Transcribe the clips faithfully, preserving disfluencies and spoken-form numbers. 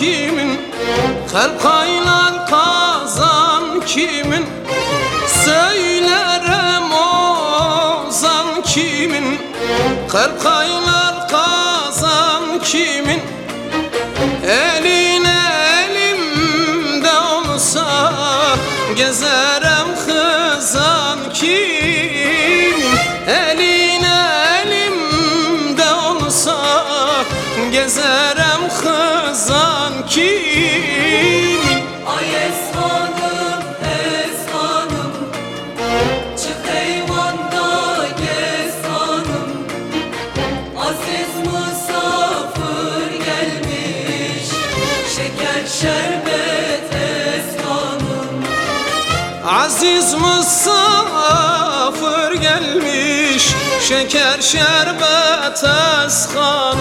kimin? Kalp kaynar kazan kimin? Söylerem ozan kimin? Kalp kaynar kazan kimin? Eline elimde olsa gezerem kızan kimin? Eline elimde olsa gezerem kızan kimin? Ay esmanım, esmanım, çık eyvanda gez hanım. Aziz misafir gelmiş, şeker şerbet esmanım. Aziz misafir gelmiş, şeker şerbet eskan.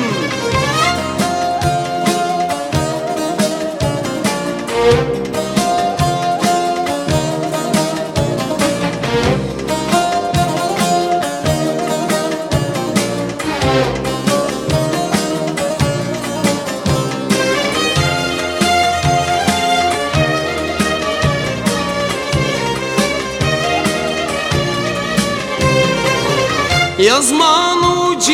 Yazman ucu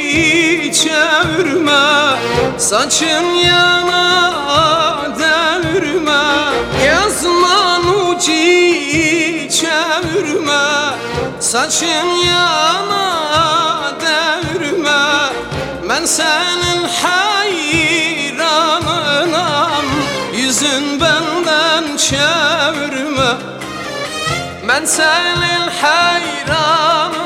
çevirme, saçın yana devirme. Yazman ucu çevirme, saçın yana devirme. Ben senin hayranınam, yüzün benden çevirme. Ben senin hayranınam,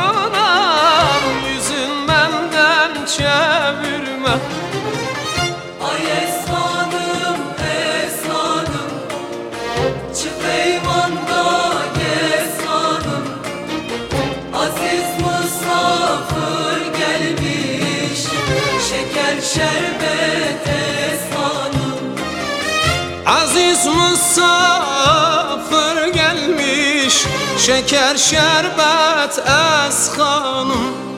çevirme. Ay esmanım, esmanım, çık eyvanda gez hanım. Aziz misafir gelmiş, şeker şerbet esmanım. Aziz misafir gelmiş, şeker şerbet eskanım.